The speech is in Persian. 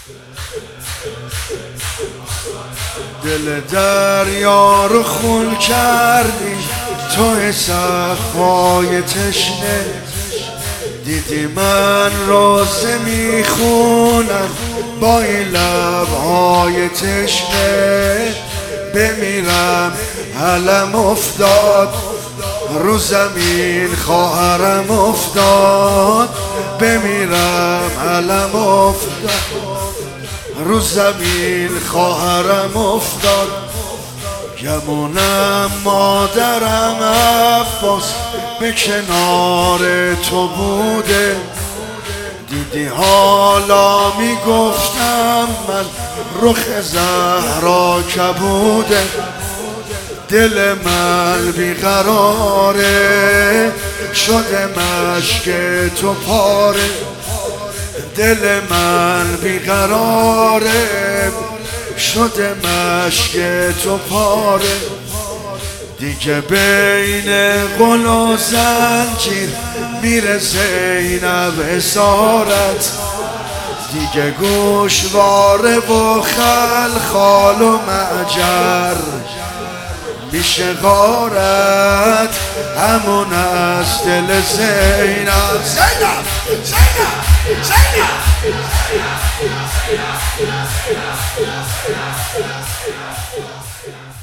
دل دریا رو خون کردی تو صفای تشنه، دیدی من روزه میخونم با این لبهای تشنه. بمیرم علم افتاد رو زمین، خواهرم افتاد. بمیرم علم افتاد رو زمین، خواهرم افتاد. گمونم مادرم عباس به کنار تو بوده، دیدی حالا میگفتم من رخ زهرا کبوده. دل من بیقراره شده مشک تو پاره، دل من بیقراره شده مشک تو پاره. دیگه بین قل و زنجیر میره زینب اسارت، دیگه گوشواره و خلخال و معجر میشه غارت، همون از دل زینب. زینب زینب زینب